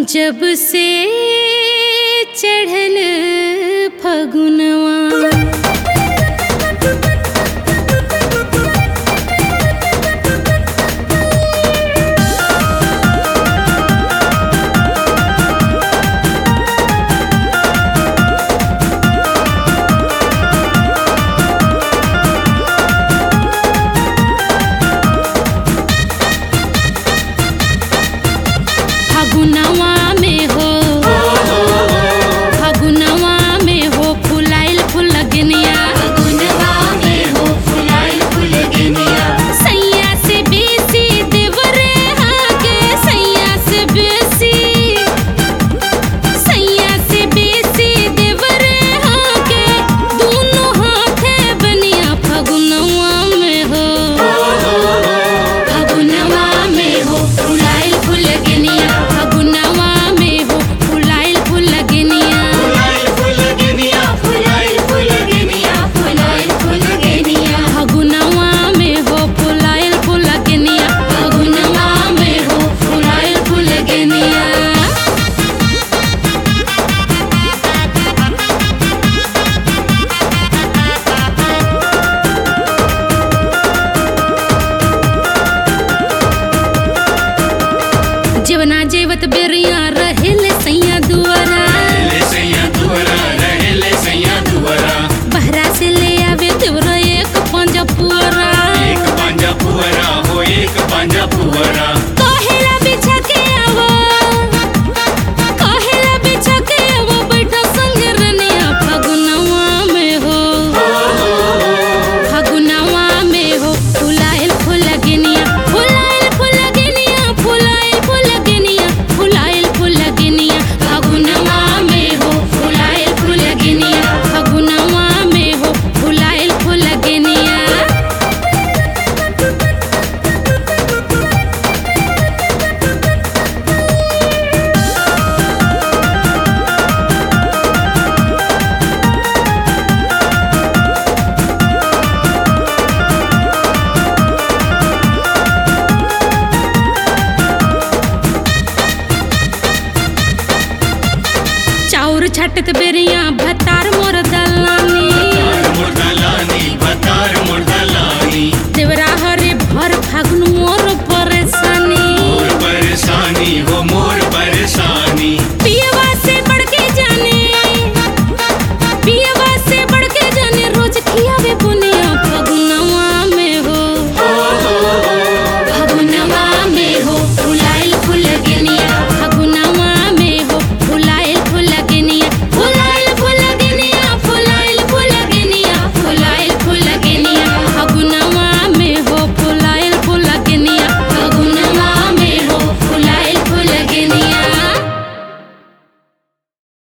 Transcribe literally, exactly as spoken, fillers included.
जब से चढ़ल फगुनवा फगुनवा में हो फगुनवा में हो फुलाइल फुलगनिया फगुनवा में हो फुलाइल फुलगनिया सैया से बेसी देवरे हाके सैया से बेसी सैया से बेसी देवरे हाके दोनों हाथे बनिया फगुनवा में हो फगुनवा में हो फुलाइल फुलगनिया फगुनवा में हो फुलाइल फुलगनिया फुलाइल फुलगनिया फुलाइल फुलगनिया फुलाइल फुलगनिया फगुनवा में हो फुलाइल फुलगनिया फगुनवा में हो फुलाइल फुलगनिया जेवना जेवत बेरिया रहेले सैया दुआरा ले सैया दुआरा रहे ले सैया दुआरा बहरा से ले आवे देवरा एक पंजा पुअरा एक पांजा पुअरा हो एक पांजा पुअरा कहेला बिछा के आवो कहेला बिछा के आवो बैठा संग रनिया फगुनवा में हो फगुनवा में हो फुलाइल फुलगनिया फुलाइल फुलगनिया फुलाइल फुलगनिया फुलाइल फुलगनिया फगुनवा में हो फुलाइल फुलगनिया फगुनवा में हो फुलाइल फुलगनिया चाउर छाटत बेरिया